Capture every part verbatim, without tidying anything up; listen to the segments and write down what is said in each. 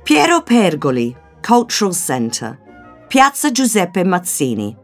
Piero Pergoli Cultural Centre, Piazza Giuseppe Mazzini.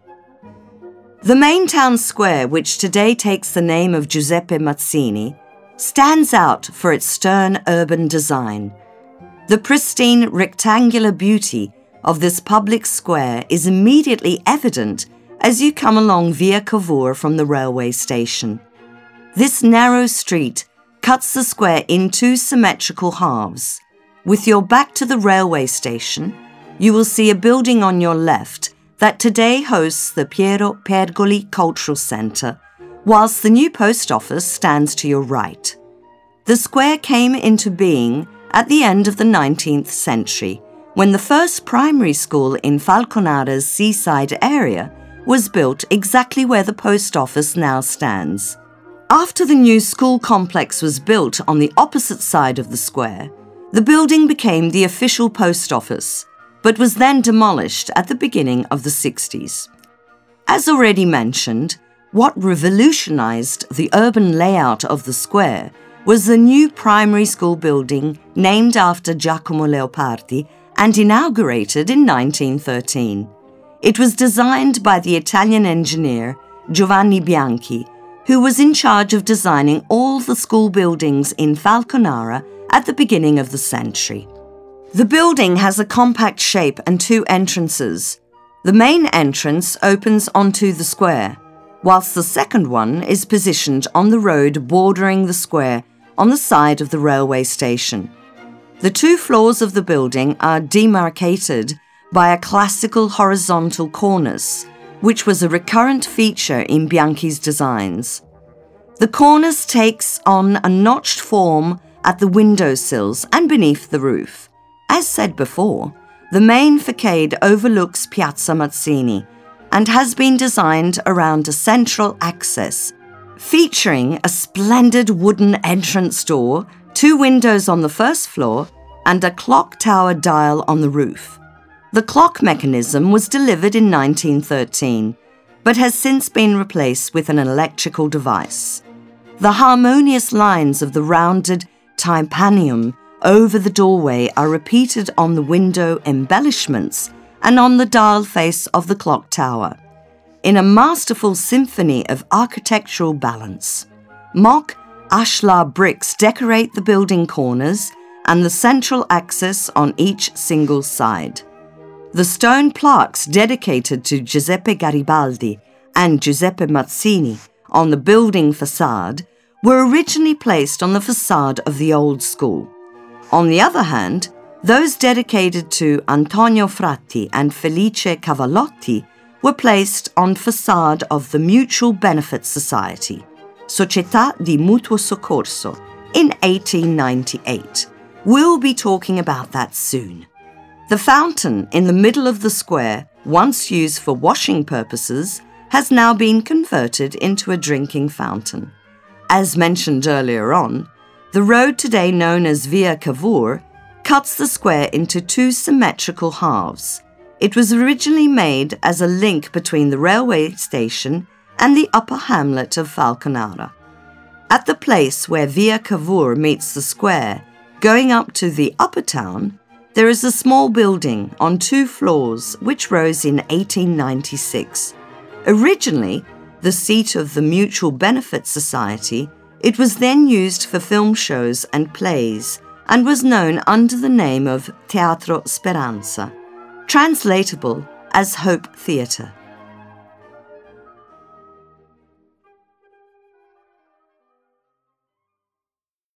The main town square, which today takes the name of Giuseppe Mazzini, stands out for its stern urban design. The pristine rectangular beauty of this public square is immediately evident as you come along Via Cavour from the railway station. This narrow street cuts the square in two symmetrical halves. With your back to the railway station, you will see a building on your left that today hosts the Piero Pergoli Cultural Centre, whilst the new post office stands to your right. The square came into being at the end of the nineteenth century, when the first primary school in Falconara's seaside area was built exactly where the post office now stands. After the new school complex was built on the opposite side of the square, the building became the official post office, but was then demolished at the beginning of the sixties. As already mentioned, what revolutionized the urban layout of the square was the new primary school building named after Giacomo Leopardi and inaugurated in nineteen thirteen. It was designed by the Italian engineer Giovanni Bianchi, who was in charge of designing all the school buildings in Falconara at the beginning of the century. The building has a compact shape and two entrances. The main entrance opens onto the square, whilst the second one is positioned on the road bordering the square on the side of the railway station. The two floors of the building are demarcated by a classical horizontal cornice, which was a recurrent feature in Bianchi's designs. The cornice takes on a notched form at the windowsills and beneath the roof. As said before, the main facade overlooks Piazza Mazzini and has been designed around a central axis, featuring a splendid wooden entrance door, two windows on the first floor, and a clock tower dial on the roof. The clock mechanism was delivered in nineteen thirteen, but has since been replaced with an electrical device. The harmonious lines of the rounded tympanium over the doorway are repeated on the window embellishments and on the dial face of the clock tower, in a masterful symphony of architectural balance. Mock ashlar bricks decorate the building corners and the central axis on each single side. The stone plaques dedicated to Giuseppe Garibaldi and Giuseppe Mazzini on the building facade were originally placed on the facade of the old school. On the other hand, those dedicated to Antonio Fratti and Felice Cavallotti were placed on facade of the Mutual Benefit Society, Società di Mutuo Soccorso, in eighteen ninety-eight. We'll be talking about that soon. The fountain in the middle of the square, once used for washing purposes, has now been converted into a drinking fountain. As mentioned earlier on, the road today known as Via Cavour cuts the square into two symmetrical halves. It was originally made as a link between the railway station and the upper hamlet of Falconara. At the place where Via Cavour meets the square, going up to the upper town, there is a small building on two floors which rose in eighteen ninety-six. Originally the seat of the Mutual Benefit Society, it was then used for film shows and plays and was known under the name of Teatro Speranza, translatable as Hope Theatre.